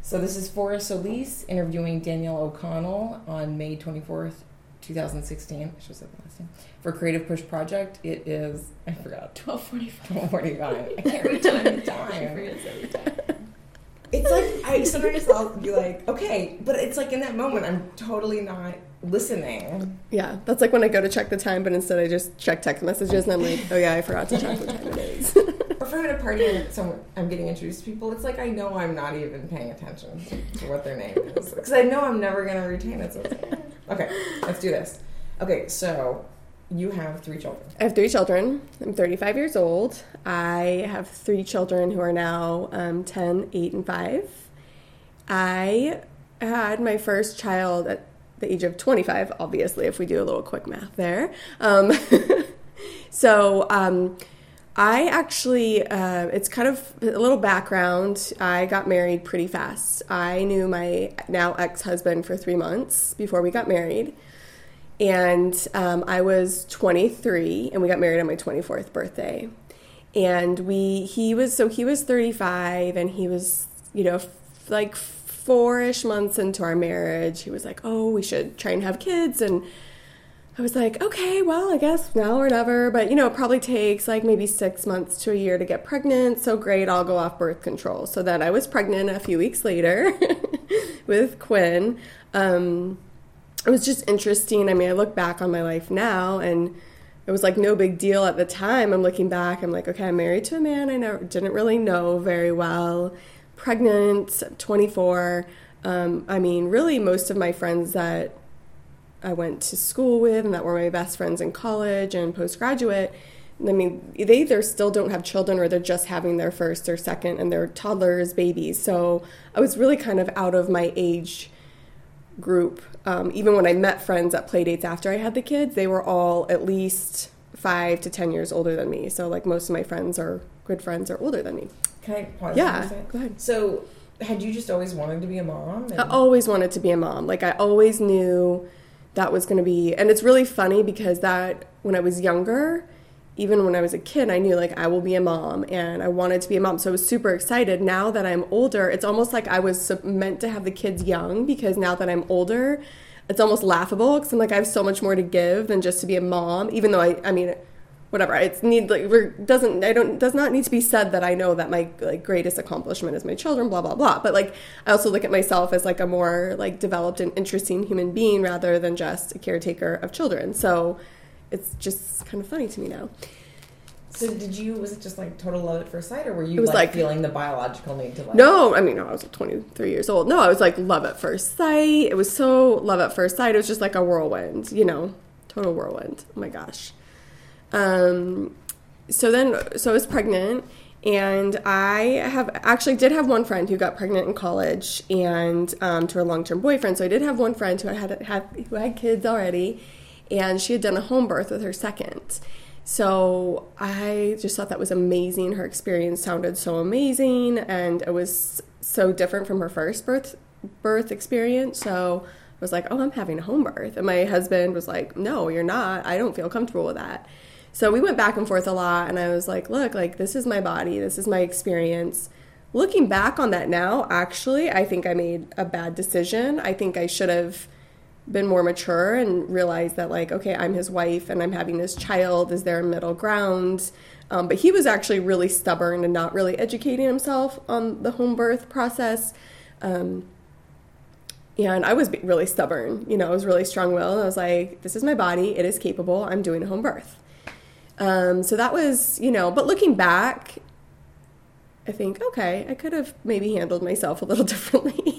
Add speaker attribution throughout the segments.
Speaker 1: So this is Forrest Solis interviewing Danielle O'Connell on May 24th, 2016. I should have said the last name. For Creative Push Project. It is, I forgot.
Speaker 2: 12:45.
Speaker 1: 12:45. I can't read time.
Speaker 2: She forgets every time.
Speaker 1: It's like, sometimes I'll be like, okay, but it's like in that moment, I'm totally not listening.
Speaker 3: Yeah, that's like when I go to check the time, but instead I just check text messages and I'm like, oh yeah, I forgot to check what time it is.
Speaker 1: Or if I'm at a party and I'm getting introduced to people, it's like I know I'm not even paying attention to what their name is. Because I know I'm never going to retain it. So it's like, okay, let's do this. Okay, so you have 3 children.
Speaker 3: I have 3 children. I'm 35 years old. I have 3 children who are now 10, 8, and 5. I had my first child at the age of 25, obviously, if we do a little quick math there. I actually, it's kind of a little background. I got married pretty fast. I knew my now ex-husband for 3 months before we got married. And I was 23, and we got married on my 24th birthday. And he was 35, and he was, like 4-ish months into our marriage. He was like, oh, we should try and have kids. And I was like, okay, well, I guess now or never. But, it probably takes like maybe 6 months to a year to get pregnant. So great, I'll go off birth control. So then I was pregnant a few weeks later with Quinn. It was just interesting. I mean, I look back on my life now, and it was like no big deal at the time. I'm looking back, I'm like, okay, I'm married to a man I didn't really know very well. Pregnant, 24. I mean, really most of my friends that I went to school with and that were my best friends in college and postgraduate, I mean, they either still don't have children or they're just having their first or second, and they're toddlers, babies. So I was really kind of out of my age group. Even when I met friends at play dates after I had the kids, they were all at least 5 to 10 years older than me. So like most of my friends or good friends are older than me.
Speaker 1: Can I pause?
Speaker 3: Yeah, go ahead.
Speaker 1: So had you just always wanted to be a mom?
Speaker 3: I always wanted to be a mom. Like I always knew that was going to be, and it's really funny because that when I was younger, even when I was a kid, I knew like I will be a mom, and I wanted to be a mom. So I was super excited. Now that I'm older, it's almost like I was meant to have the kids young, because now that I'm older, it's almost laughable because I'm like, I have so much more to give than just to be a mom, even though I mean, whatever. Does not need to be said that I know that my like greatest accomplishment is my children, blah, blah, blah. But like, I also look at myself as like a more like developed and interesting human being rather than just a caretaker of children. So it's just kind of funny to me now.
Speaker 1: So was it just like total love at first sight, or were you like feeling the biological need to like?
Speaker 3: No, I mean, no, I was 23 years old. No, I was like love at first sight. It was so love at first sight. It was just like a whirlwind, total whirlwind. Oh my gosh. So I was pregnant, and I did have one friend who got pregnant in college and, to her long-term boyfriend. So I did have one friend who had kids already, and she had done a home birth with her second. So I just thought that was amazing. Her experience sounded so amazing, and it was so different from her first birth experience. So I was like, oh, I'm having a home birth. And my husband was like, no, you're not. I don't feel comfortable with that. So we went back and forth a lot, and I was like, look, like this is my body. This is my experience. Looking back on that now, actually, I think I made a bad decision. I think I should have been more mature and realized that like, okay, I'm his wife and I'm having this child. Is there a middle ground? But he was actually really stubborn and not really educating himself on the home birth process. And I was really stubborn, I was really strong-willed. I was like, this is my body. It is capable. I'm doing a home birth. So that was, but looking back, I think, okay, I could have maybe handled myself a little differently.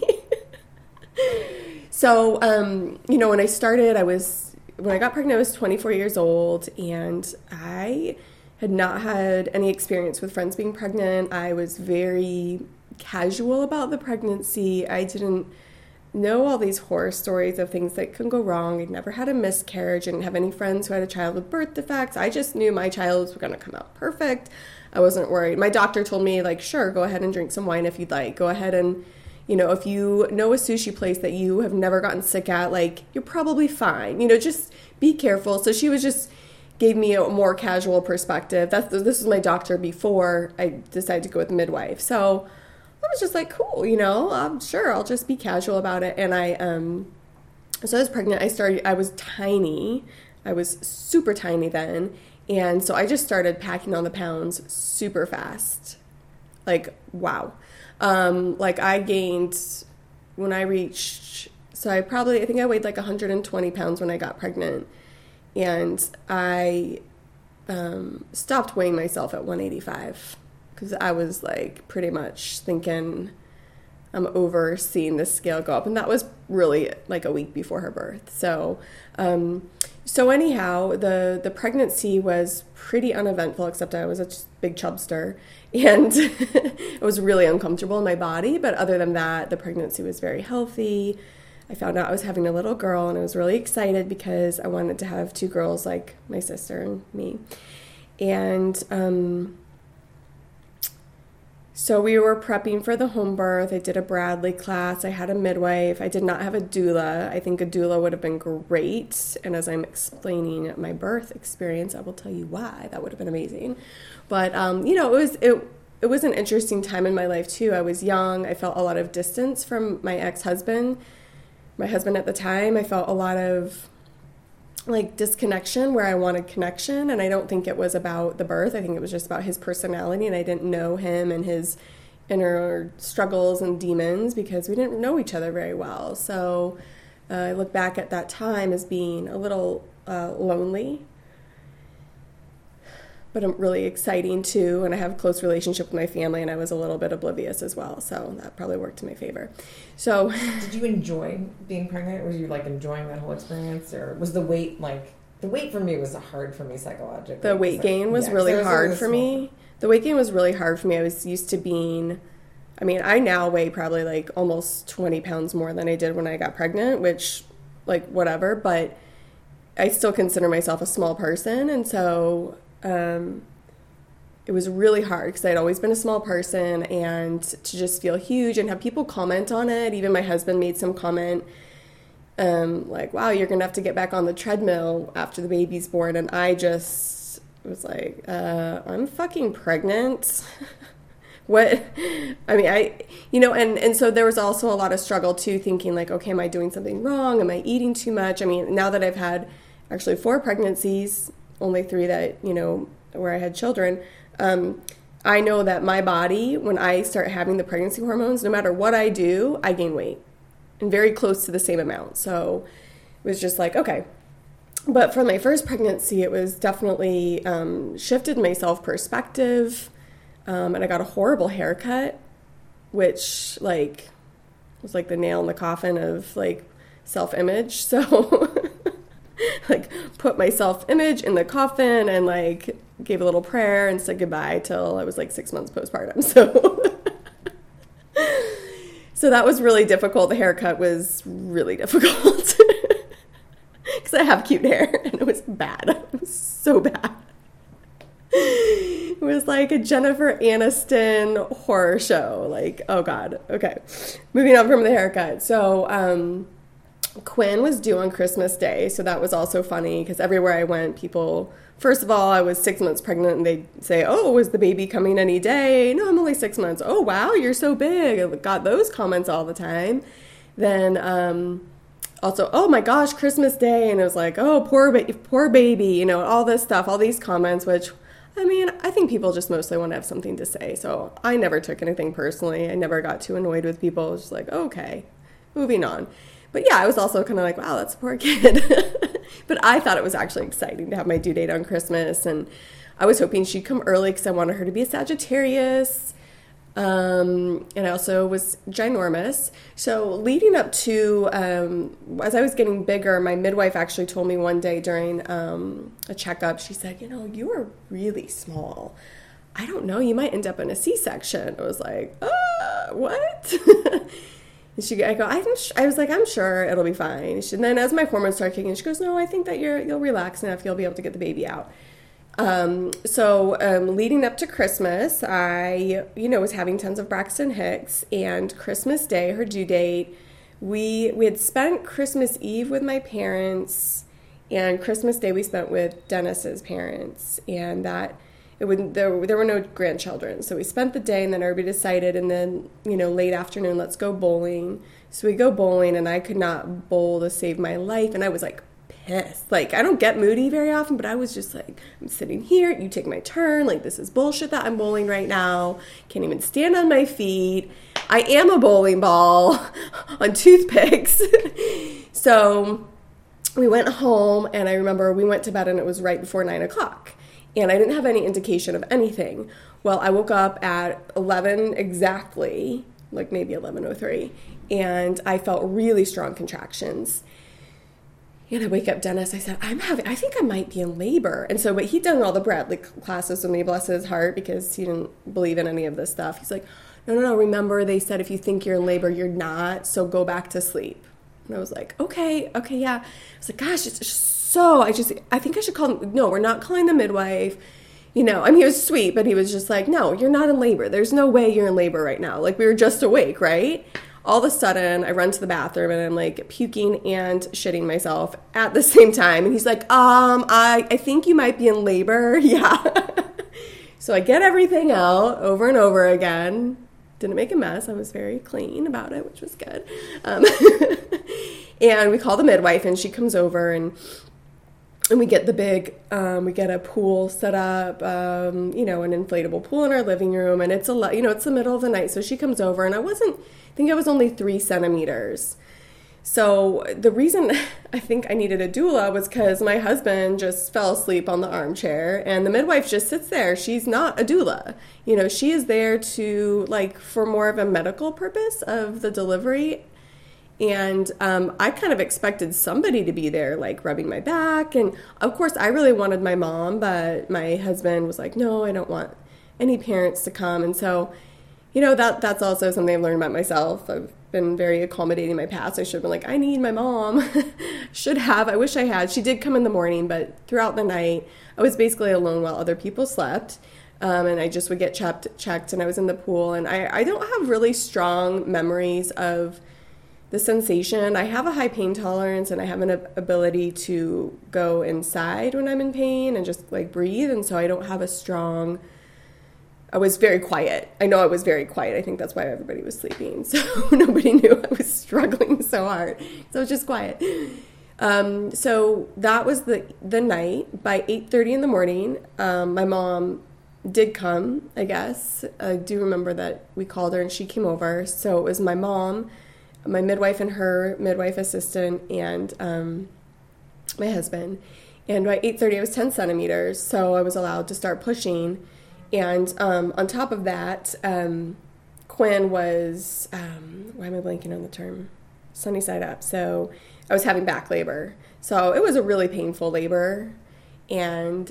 Speaker 3: So, when I started, when I got pregnant, I was 24 years old, and I had not had any experience with friends being pregnant. I was very casual about the pregnancy. I didn't know all these horror stories of things that can go wrong. I'd never had a miscarriage. I didn't have any friends who had a child with birth defects. I just knew my child was going to come out perfect. I wasn't worried. My doctor told me, like, sure, go ahead and drink some wine if you'd like. Go ahead and, if you know a sushi place that you have never gotten sick at, like, you're probably fine. Just be careful. So she was just gave me a more casual perspective. This was my doctor before I decided to go with midwife. So was just like, cool, I'm sure I'll just be casual about it. And so I was pregnant. I was tiny. I was super tiny then. And so I just started packing on the pounds super fast. Like, wow. Like I gained when I reached, so I think I weighed like 120 pounds when I got pregnant. And I stopped weighing myself at 185 because I was like pretty much thinking I'm over seeing this scale go up. And that was really like a week before her birth. So anyhow, the pregnancy was pretty uneventful, except I was a big chubster. And it was really uncomfortable in my body. But other than that, the pregnancy was very healthy. I found out I was having a little girl, and I was really excited because I wanted to have 2 girls like my sister and me. And so we were prepping for the home birth. I did a Bradley class. I had a midwife. I did not have a doula. I think a doula would have been great. And as I'm explaining my birth experience, I will tell you why. That would have been amazing. But, it was an interesting time in my life, too. I was young. I felt a lot of distance from my ex-husband. My husband at the time, I felt a lot of like disconnection where I wanted connection. And I don't think it was about the birth. I think it was just about his personality. And I didn't know him and his inner struggles and demons because we didn't know each other very well. So I look back at that time as being a little lonely, but really exciting too. And I have a close relationship with my family, and I was a little bit oblivious as well. So that probably worked in my favor. So
Speaker 1: did you enjoy being pregnant? Were you like enjoying that whole experience, or was the weight for me was hard for me psychologically?
Speaker 3: The weight gain was really hard for me. The weight gain was really hard for me. I was used to being, I now weigh probably like almost 20 pounds more than I did when I got pregnant, which like whatever, but I still consider myself a small person. And so it was really hard because I'd always been a small person, and to just feel huge and have people comment on it. Even my husband made some comment like, wow, you're going to have to get back on the treadmill after the baby's born. And I just was like, I'm fucking pregnant. What? And so there was also a lot of struggle too, thinking like, okay, am I doing something wrong? Am I eating too much? Now that I've had actually 4 pregnancies, only 3 that, where I had children, I know that my body, when I start having the pregnancy hormones, no matter what I do, I gain weight and very close to the same amount. So it was just like, okay. But for my first pregnancy, it was definitely shifted my self-perspective, and I got a horrible haircut, which like was like the nail in the coffin of like self-image. So like put my self-image in the coffin and like gave a little prayer and said goodbye till I was like 6 months postpartum. So that was really difficult. The haircut was really difficult because I have cute hair, and it was bad. It was so bad. It was like a Jennifer Aniston horror show. Like, oh God. Okay. Moving on from the haircut. So, Quinn was due on Christmas Day, so that was also funny because everywhere I went, people, first of all, I was 6 months pregnant, and they'd say, oh, is the baby coming any day? No, I'm only 6 months. Oh, wow, you're so big. I got those comments all the time. Then also, oh my gosh, Christmas Day, and it was like, oh, poor baby, all this stuff, all these comments, which, I think people just mostly want to have something to say, so I never took anything personally. I never got too annoyed with people. It was just like, okay, moving on. But yeah, I was also kind of like, wow, that's a poor kid. But I thought it was actually exciting to have my due date on Christmas. And I was hoping she'd come early because I wanted her to be a Sagittarius. And I also was ginormous. So leading up to, as I was getting bigger, my midwife actually told me one day during a checkup, she said, you are really small. I don't know, you might end up in a C-section. I was like, what? I was like, I'm sure it'll be fine. And then as my hormones started kicking in, she goes, no, I think that you'll relax enough. You'll be able to get the baby out. So leading up to Christmas, I, was having tons of Braxton Hicks, and Christmas Day, her due date, we had spent Christmas Eve with my parents, and Christmas Day we spent with Dennis's parents, and that there were no grandchildren. So we spent the day, and then everybody decided, and then, late afternoon, let's go bowling. So we go bowling, and I could not bowl to save my life, and I was like pissed. Like, I don't get moody very often, but I was just like, I'm sitting here, you take my turn, like, this is bullshit that I'm bowling right now. Can't even stand on my feet. I am a bowling ball on toothpicks. So we went home, and I remember we went to bed, and it was right before 9 o'clock. And I didn't have any indication of anything. Well, I woke up at 11 exactly, like maybe 11:03, and I felt really strong contractions. And I wake up Dennis, I said, I think I might be in labor. And so, but he'd done all the Bradley classes with me, bless his heart, because he didn't believe in any of this stuff. He's like, no, remember they said if you think you're in labor, you're not, so go back to sleep. And I was like, okay, yeah. I was like, gosh, it's just I think I should call him. No, we're not calling the midwife. He was sweet, but he was just like, no, you're not in labor. There's no way you're in labor right now. Like, we were just awake, right? All of a sudden, I run to the bathroom, and I'm like puking and shitting myself at the same time. And he's like, I think you might be in labor. Yeah. So I get everything out over and over again. Didn't make a mess. I was very clean about it, which was good. And we call the midwife, and she comes over, and we get we get a pool set up, an inflatable pool in our living room, and it's it's the middle of the night, so she comes over, and I think I was only 3 centimeters. So the reason I think I needed a doula was because my husband just fell asleep on the armchair, and the midwife just sits there. She's not a doula. She is there to, for more of a medical purpose of the delivery. And I kind of expected somebody to be there, rubbing my back. And, of course, I really wanted my mom, but my husband was like, no, I don't want any parents to come. And so, that's also something I've learned about myself. I've been very accommodating in my past. I should have been like, I need my mom. I wish I had. She did come in the morning, but throughout the night, I was basically alone while other people slept. And I just would get checked, and I was in the pool. And I don't have really strong memories of the sensation. I have a high pain tolerance, and I have an ability to go inside when I'm in pain and just breathe. And so I don't have I was very quiet. I know I was very quiet. I think that's why everybody was sleeping. So nobody knew I was struggling so hard. So I was just quiet. So that was the night. By 8:30 in the morning, my mom did come, I guess. I do remember that we called her, and she came over. So it was my mom, my midwife and her midwife assistant, and my husband. And by 8:30, I was 10 centimeters, so I was allowed to start pushing. And on top of that, Quinn was, why am I blanking on the term? Sunny side up. So I was having back labor. So it was a really painful labor. And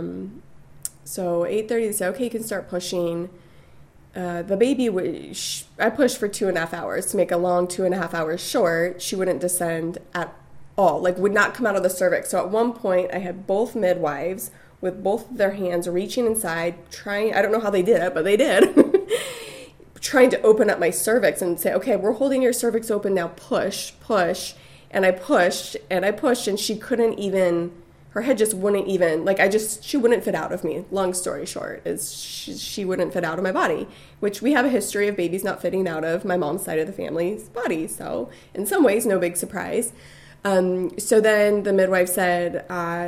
Speaker 3: so 8:30, they said, okay, you can start pushing. The baby, I pushed for 2.5 hours. To make a long 2.5 hours short, she wouldn't descend at all, would not come out of the cervix. So at one point, I had both midwives with both of their hands reaching inside, trying, I don't know how they did it, but they did, trying to open up my cervix and say, okay, we're holding your cervix open now, push. And I pushed, and she couldn't even, her head just wouldn't even, she wouldn't fit out of me. Long story short, is she wouldn't fit out of my body, which we have a history of babies not fitting out of my mom's side of the family's body. So in some ways, no big surprise. So then the midwife said,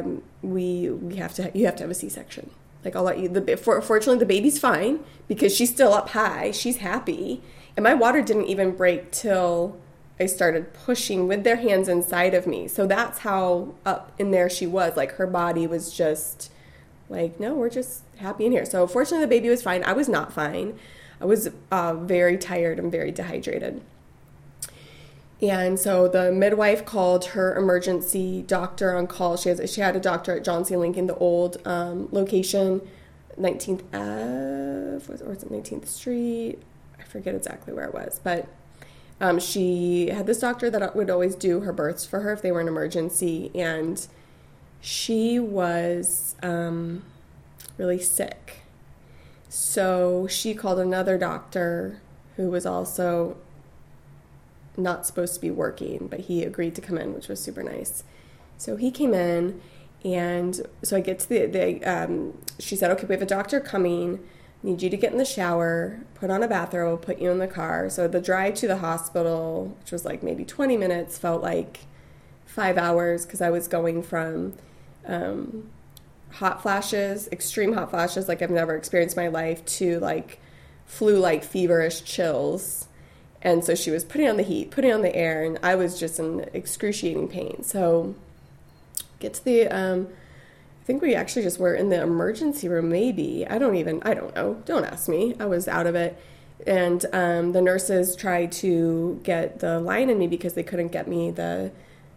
Speaker 3: you have to have a C-section. I'll let you, fortunately the baby's fine because she's still up high. She's happy. And my water didn't even break till I started pushing with their hands inside of me. So that's how up in there she was. Her body was just no, we're just happy in here. So fortunately the baby was fine. I was not fine. I was very tired and very dehydrated. And so the midwife called her emergency doctor on call. She had a doctor at John C. Lincoln, the old location, 19th Ave, or is it 19th Street? I forget exactly where it was. But she had this doctor that would always do her births for her if they were an emergency. And she was really sick. So she called another doctor who was also not supposed to be working, but he agreed to come in, which was super nice. So he came in, And so I get to she said, okay, we have a doctor coming. Need you to get in the shower, put on a bathrobe, put you in the car. So the drive to the hospital, which was like maybe 20 minutes, felt like 5 hours because I was going from hot flashes, extreme hot flashes like I've never experienced in my life, to like flu-like feverish chills. And so she was putting on the heat, putting on the air, and I was just in excruciating pain. So get to the I think we actually just were in the emergency room, maybe. I don't know. Don't ask me. I was out of it. And the nurses tried to get the line in me because they couldn't get me I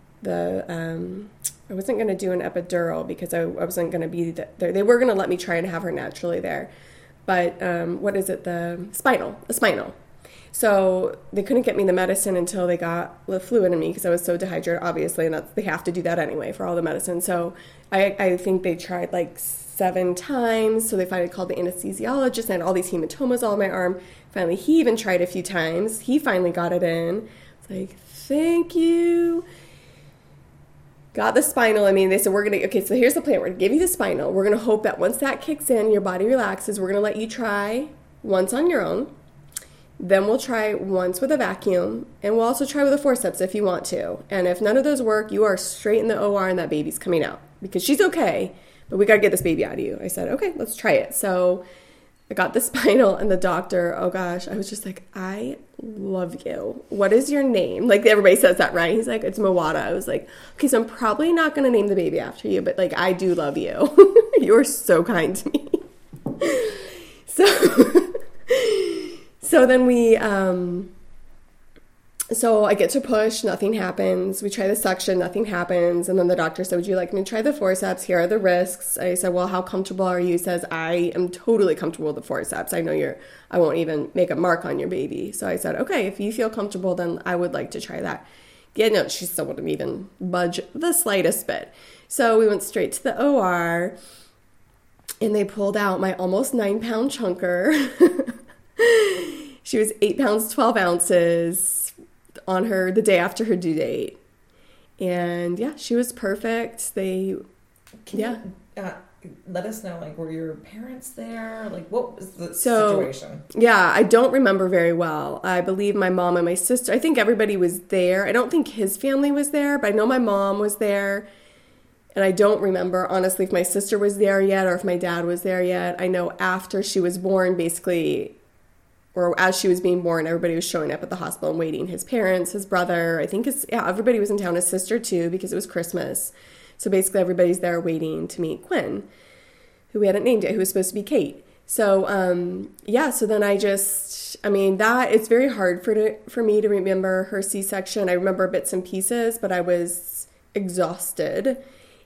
Speaker 3: wasn't going to do an epidural because I wasn't going to be there. They were going to let me try and have her naturally there. But what is it? The spinal. So they couldn't get me the medicine until they got the fluid in me because I was so dehydrated, obviously, and they have to do that anyway for all the medicine. So I think they tried like 7 times. So they finally called the anesthesiologist, and I had all these hematomas all on my arm. Finally, he even tried a few times. He finally got it in. It's like, thank you. Got the spinal. I mean, they said, okay, so here's the plan. We're going to give you the spinal. We're going to hope that once that kicks in, your body relaxes. We're going to let you try once on your own. Then we'll try once with a vacuum, and we'll also try with a forceps if you want to. And if none of those work, you are straight in the OR and that baby's coming out because she's okay, but we got to get this baby out of you. I said, okay, let's try it. So I got the spinal, and the doctor, oh gosh, I was just like, I love you. What is your name? Like, everybody says that, right? He's like, it's Mawada. I was like, okay, so I'm probably not going to name the baby after you, but like, I do love you. You're so kind to me. So then so I get to push, nothing happens. We try the suction, nothing happens. And then the doctor said, would you like me to try the forceps? Here are the risks. I said, well, how comfortable are you? He says, I am totally comfortable with the forceps. I know I won't even make a mark on your baby. So I said, okay, if you feel comfortable, then I would like to try that. Yeah, no, she still wouldn't even budge the slightest bit. So we went straight to the OR, and they pulled out my almost 9-pound chunker. She was 8 pounds, 12 ounces on her the day after her due date. And yeah, she was perfect.
Speaker 1: Can you let us know, like, were your parents there? Like, what was the situation?
Speaker 3: Yeah, I don't remember very well. I believe my mom and my sister, I think everybody was there. I don't think his family was there, but I know my mom was there. And I don't remember, honestly, if my sister was there yet or if my dad was there yet. I know after she was born, basically, or as she was being born, everybody was showing up at the hospital and waiting. His parents, his brother, I think everybody was in town. His sister, too, because it was Christmas. So basically everybody's there waiting to meet Quinn, who we hadn't named yet, who was supposed to be Kate. So, so then it's very hard for me to remember her C-section. I remember bits and pieces, but I was exhausted.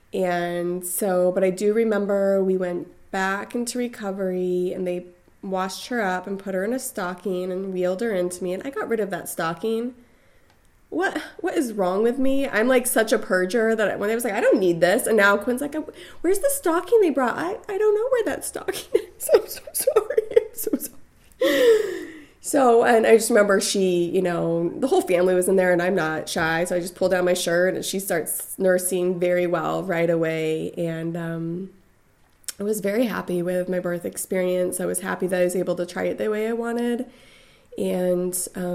Speaker 3: But I do remember we went back into recovery, and they washed her up and put her in a stocking and wheeled her into me, and I got rid of that stocking. What is wrong with me? I'm like such a purger that when I was like, I don't need this, and now Quinn's like, where's the stocking they brought? I don't know where that stocking is. I'm so sorry. I'm so sorry. So, and I just remember she, the whole family was in there, and I'm not shy, so I just pulled down my shirt, and she starts nursing very well right away, and I was very happy with my birth experience. I was happy that I was able to try it the way I wanted. And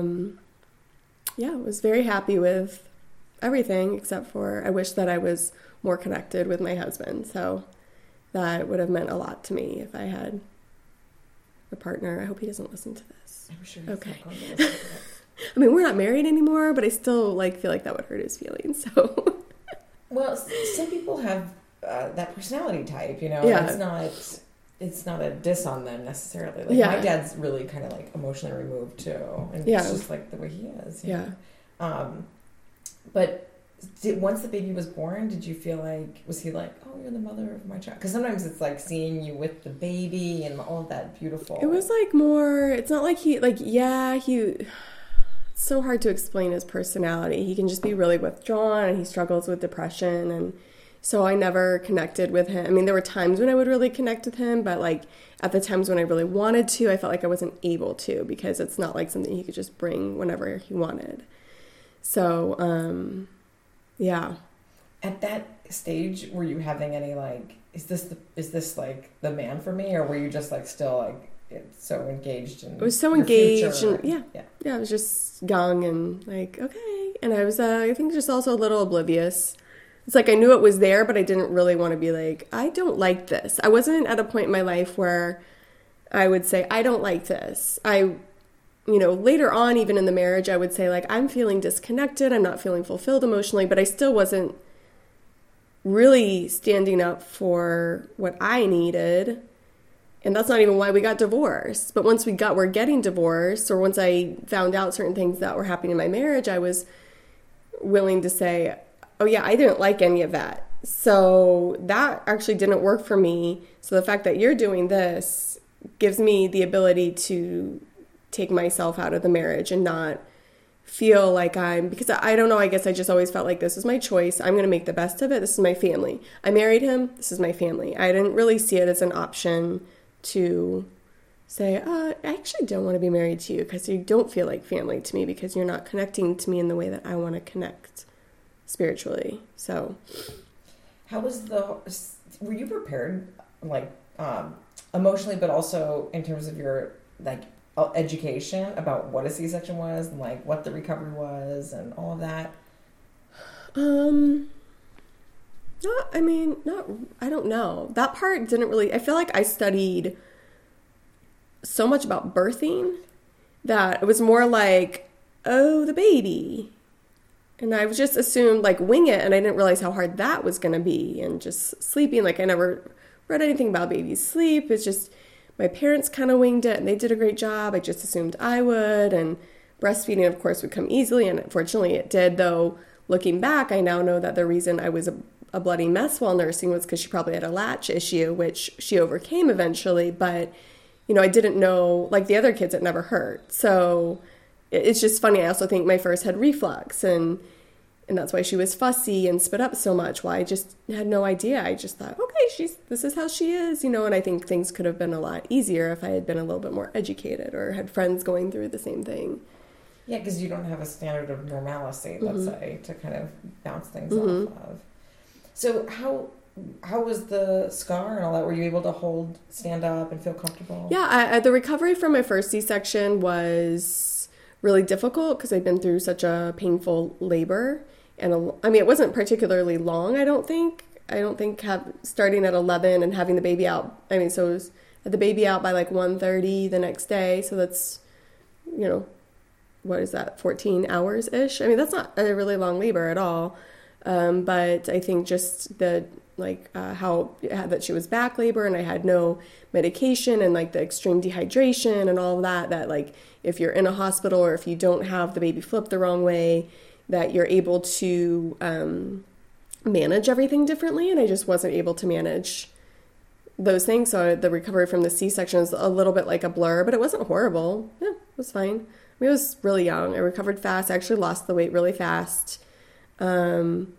Speaker 3: I was very happy with everything except for I wish that I was more connected with my husband. So that would have meant a lot to me if I had a partner. I hope he doesn't listen to this.
Speaker 1: I'm sure.
Speaker 3: Okay. I mean, we're not married anymore, but I still feel like that would hurt his feelings. So.
Speaker 1: Well, some people have that personality type,
Speaker 3: Yeah.
Speaker 1: It's not a diss on them necessarily. Like, my dad's really kind of like emotionally removed too, and it's just like the way he is. But once the baby was born, did you feel like, was he like, oh, you're the mother of my child? Because sometimes it's like seeing you with the baby and all of that beautiful.
Speaker 3: It was like more. It's not like he. It's so hard to explain his personality. He can just be really withdrawn, and he struggles with depression, and so I never connected with him. I mean, there were times when I would really connect with him, but like at the times when I really wanted to, I felt like I wasn't able to because it's not like something he could just bring whenever he wanted. So,
Speaker 1: At that stage were you having any like, is this like the man for me, or were you just like still like so engaged in?
Speaker 3: I was so
Speaker 1: your
Speaker 3: engaged,
Speaker 1: future?
Speaker 3: and yeah, I was just young and like okay, and I was I think just also a little oblivious. It's like I knew it was there, but I didn't really want to be like, I don't like this. I wasn't at a point in my life where I would say, I don't like this. Later on, even in the marriage, I would say, like, I'm feeling disconnected. I'm not feeling fulfilled emotionally, but I still wasn't really standing up for what I needed. And that's not even why we got divorced. But once we're getting divorced, or once I found out certain things that were happening in my marriage, I was willing to say, oh yeah, I didn't like any of that. So that actually didn't work for me. So the fact that you're doing this gives me the ability to take myself out of the marriage and not feel like because I don't know, I guess I just always felt like this is my choice. I'm going to make the best of it. This is my family. I married him. This is my family. I didn't really see it as an option to say, I actually don't want to be married to you because you don't feel like family to me because you're not connecting to me in the way that I want to connect spiritually. So
Speaker 1: were you prepared like emotionally, but also in terms of your like education about what a C-section was and like what the recovery was and all of that?
Speaker 3: I don't know. That part didn't really, I feel like I studied so much about birthing that it was more like, oh, the baby. And I just assumed like wing it, and I didn't realize how hard that was going to be. And just sleeping, like I never read anything about baby sleep. It's just my parents kind of winged it, and they did a great job. I just assumed I would, and breastfeeding, of course, would come easily, and unfortunately it did. Though looking back, I now know that the reason I was a bloody mess while nursing was because she probably had a latch issue, which she overcame eventually. But I didn't know, like the other kids, it never hurt. So it's just funny. I also think my first had reflux, and that's why she was fussy and spit up so much. Well, I just had no idea. I just thought, okay, this is how she is, and I think things could have been a lot easier if I had been a little bit more educated or had friends going through the same thing.
Speaker 1: Yeah, because you don't have a standard of normalcy, let's say, to kind of bounce things off of. So how was the scar and all that? Were you able to stand up and feel comfortable?
Speaker 3: Yeah, the recovery from my first C-section was really difficult because I'd been through such a painful labor. And it wasn't particularly long, I don't think. Starting at 11 and having the baby out. So it was had the baby out by like 1:30 the next day. So that's, what is that, 14 hours-ish? That's not a really long labor at all. But I think just the, how that she was back labor and I had no medication and like the extreme dehydration and all of that like if you're in a hospital or if you don't have the baby flipped the wrong way, that you're able to manage everything differently, and I just wasn't able to manage those things. So the recovery from the C-section was a little bit like a blur, but it wasn't horrible. Yeah, it was fine. I was really young. I recovered fast. I actually lost the weight really fast, and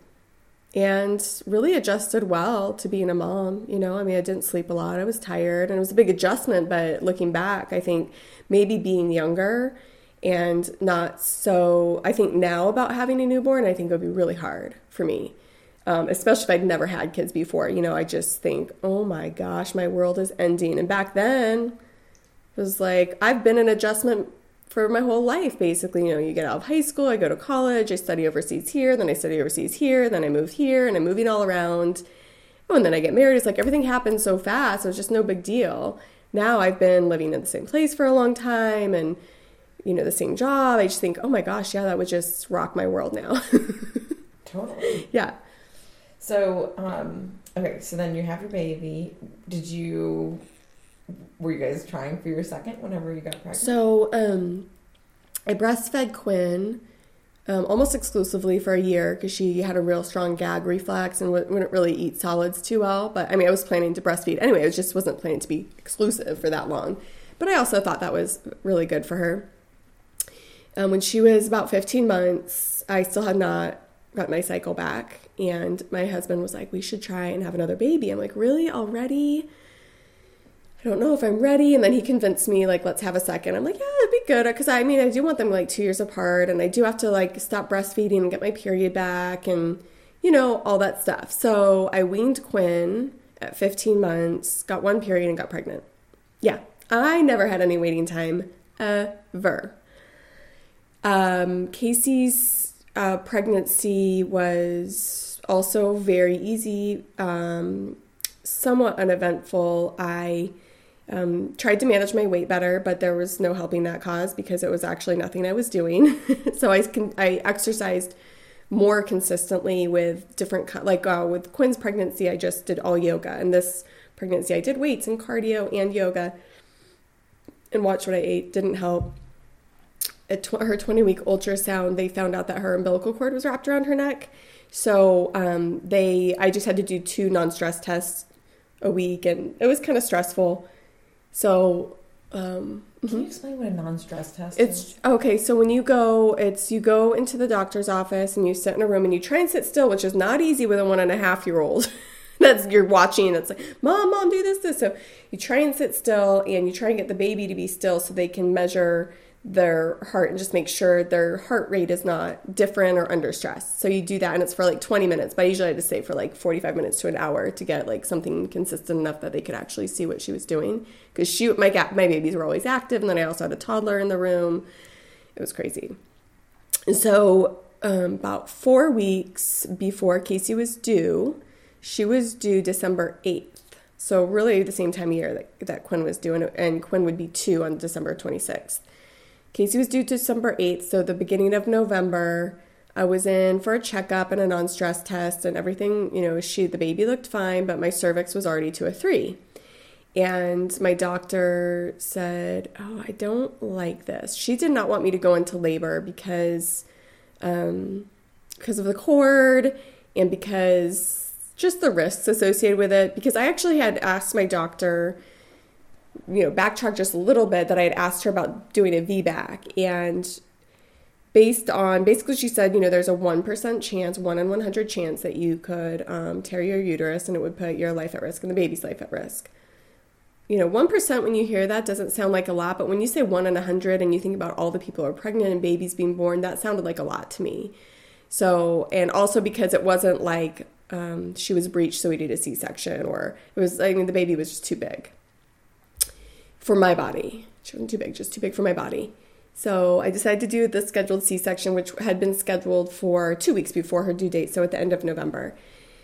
Speaker 3: really adjusted well to being a mom. I didn't sleep a lot. I was tired, and it was a big adjustment. But looking back, I think maybe being younger and not so, I think now about having a newborn, I think it would be really hard for me, especially if I'd never had kids before. I just think, oh my gosh, my world is ending. And back then, it was like, I've been in adjustment for my whole life, basically. You get out of high school, I go to college, I study overseas here, then I study overseas here, then I move here, and I'm moving all around. Oh, and then I get married. It's like everything happened so fast. It was just no big deal. Now I've been living in the same place for a long time, and the same job. I just think, oh my gosh, yeah, that would just rock my world now.
Speaker 1: Totally.
Speaker 3: Yeah.
Speaker 1: So, okay, so then you have your baby. Were you guys trying for your second whenever you got pregnant?
Speaker 3: So, I breastfed Quinn almost exclusively for a year because she had a real strong gag reflex and wouldn't really eat solids too well. But, I was planning to breastfeed. Anyway, I just wasn't planning to be exclusive for that long. But I also thought that was really good for her. When she was about 15 months, I still had not got my cycle back. And my husband was like, we should try and have another baby. I'm like, really? Already? I don't know if I'm ready. And then he convinced me, like, let's have a second. I'm like, yeah, it'd be good. Because, I do want them, like, 2 years apart. And I do have to, like, stop breastfeeding and get my period back. And, all that stuff. So I weaned Quinn at 15 months, got 1 period, and got pregnant. Yeah, I never had any waiting time, ever. Casey's pregnancy was also very easy, somewhat uneventful. I tried to manage my weight better, but there was no helping that cause because it was actually nothing I was doing. So I exercised more consistently with different, with Quinn's pregnancy, I just did all yoga. And this pregnancy, I did weights and cardio and yoga and watched what I ate. Didn't help. At her 20-week ultrasound, they found out that her umbilical cord was wrapped around her neck. So I just had to do 2 non-stress tests a week, and it was kind of stressful. So,
Speaker 1: can you explain what a non-stress test is?
Speaker 3: It's okay. So when you go into the doctor's office and you sit in a room and you try and sit still, which is not easy with a 1.5-year-old. You're watching. It's like, mom, do this. So you try and sit still and you try and get the baby to be still so they can measure their heart and just make sure their heart rate is not different or under stress. So you do that, and it's for like 20 minutes, but I usually had to stay for like 45 minutes to an hour to get like something consistent enough that they could actually see what she was doing. Because my babies were always active, and then I also had a toddler in the room. It was crazy. And so about 4 weeks before Casey was due, she was due December 8th. So really the same time of year that Quinn was due, and Quinn would be 2 on December 26th. Casey was due December 8th, so the beginning of November, I was in for a checkup and a non-stress test and everything. The baby looked fine, but my cervix was already to a 3. And my doctor said, I don't like this. She did not want me to go into labor because of the cord and because just the risks associated with it. Because I actually had asked my doctor, backtrack just a little bit, that I had asked her about doing a VBAC, and basically she said, there's a 1% chance, 1 in 100 chance that you could tear your uterus, and it would put your life at risk and the baby's life at risk. 1% when you hear that doesn't sound like a lot, but when you say 1 in 100 and you think about all the people who are pregnant and babies being born, that sounded like a lot to me. So, and also because it wasn't like she was breached, so we did a C-section, or the baby was just too big for my body. She wasn't too big, just too big for my body. So I decided to do the scheduled C-section, which had been scheduled for 2 weeks before her due date, so at the end of November.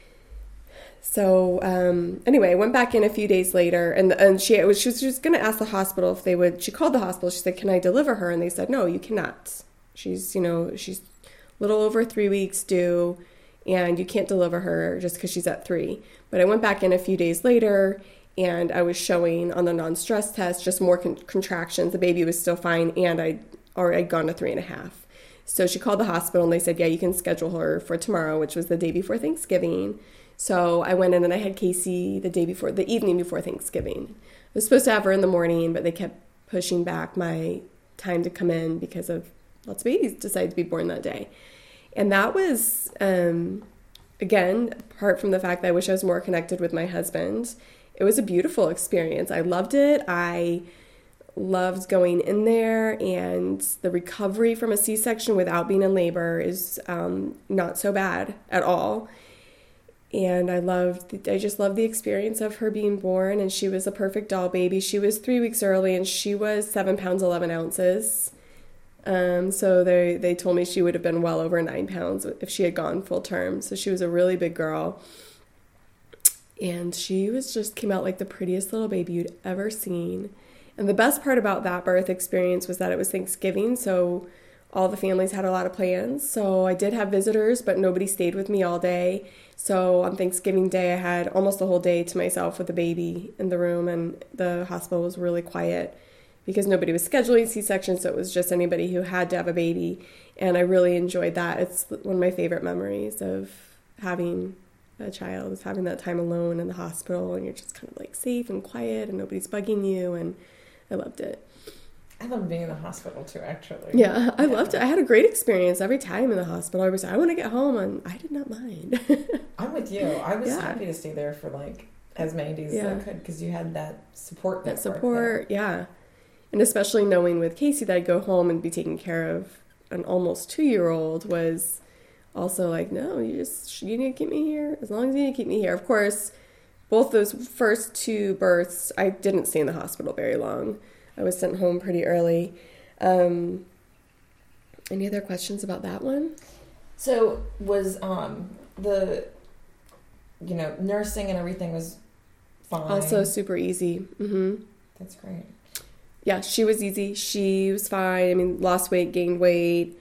Speaker 3: So anyway, I went back in a few days later, and she was just going to ask the hospital if they would. She called the hospital. She said, "Can I deliver her?" And they said, "No, you cannot. She's a little over 3 weeks due, and you can't deliver her just because she's at 3." But I went back in a few days later, and I was showing on the non-stress test just more contractions. The baby was still fine, and I'd gone to 3.5. So she called the hospital, and they said, "Yeah, you can schedule her for tomorrow," which was the day before Thanksgiving. So I went in and I had Casey the evening before Thanksgiving. I was supposed to have her in the morning, but they kept pushing back my time to come in because of lots of babies decided to be born that day. And that was, again, apart from the fact that I wish I was more connected with my husband, it was a beautiful experience. I loved it. I loved going in there, and the recovery from a C-section without being in labor is not so bad at all. And I just loved the experience of her being born, and she was a perfect doll baby. She was 3 weeks early, and she was 7 pounds, 11 ounces. So they told me she would have been well over 9 pounds if she had gone full term. So she was a really big girl. And she came out like the prettiest little baby you'd ever seen. And the best part about that birth experience was that it was Thanksgiving, so all the families had a lot of plans. So I did have visitors, but nobody stayed with me all day. So on Thanksgiving Day, I had almost the whole day to myself with the baby in the room, and the hospital was really quiet because nobody was scheduling C-sections, so it was just anybody who had to have a baby. And I really enjoyed that. It's one of my favorite memories of having a child, is having that time alone in the hospital, and you're just kind of like safe and quiet and nobody's bugging you, and I loved it.
Speaker 1: I love being in the hospital too, actually.
Speaker 3: Yeah, I loved it. I had a great experience every time in the hospital. I want to get home, and I did not mind.
Speaker 1: I'm with you. I was happy to stay there for like as many days as I could because you had that support network. That support,
Speaker 3: yeah. And especially knowing with Casey that I'd go home and be taking care of an almost 2-year-old was also like, no, you need to keep me here as long as you need to keep me here. Of course, both those first 2 births, I didn't stay in the hospital very long. I was sent home pretty early. Any other questions about that one?
Speaker 1: So was the nursing and everything was fine?
Speaker 3: Also super easy. Mm-hmm.
Speaker 1: That's great.
Speaker 3: Yeah, she was easy. She was fine. I mean, lost weight, gained weight.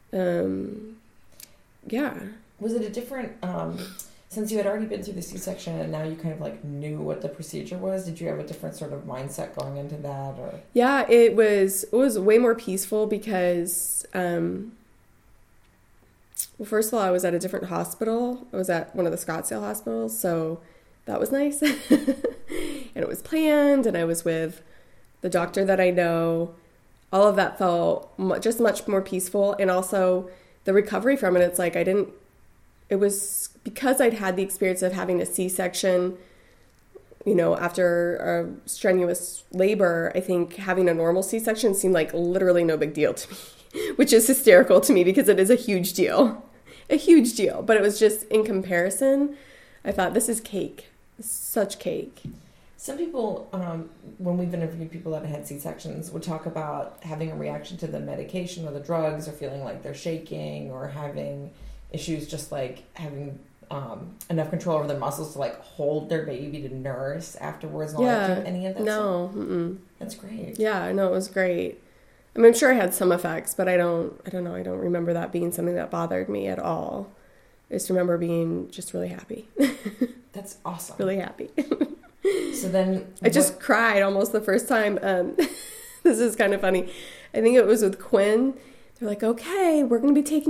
Speaker 3: Yeah.
Speaker 1: Was it a different, since you had already been through the C-section and now you kind of like knew what the procedure was, did you have a different sort of mindset going into that? Or
Speaker 3: Yeah, it was way more peaceful because, well, first of all, I was at a different hospital. I was at one of the Scottsdale hospitals, so that was nice. And it was planned, and I was with the doctor that I know. All of that felt just much more peaceful. And also the recovery from it, it's like it was because I'd had the experience of having a C-section, after a strenuous labor. I think having a normal C-section seemed like literally no big deal to me, which is hysterical to me because it is a huge deal. But it was just in comparison, I thought this is cake. Such cake.
Speaker 1: Some people, when we've interviewed people that had C-sections, would talk about having a reaction to the medication or the drugs, or feeling like they're shaking, or having issues just like having enough control over their muscles to like hold their baby to nurse afterwards. And all that. Do you have any of that?
Speaker 3: No. Mm-mm.
Speaker 1: That's great.
Speaker 3: Yeah, no, it was great. I mean, I'm sure I had some effects, but I don't know. I don't remember that being something that bothered me at all. I just remember being just really happy.
Speaker 1: That's awesome.
Speaker 3: Really happy.
Speaker 1: So then
Speaker 3: I just cried almost the first time. This is kind of funny. I think it was with Quinn. They're like, okay, we're going to be taking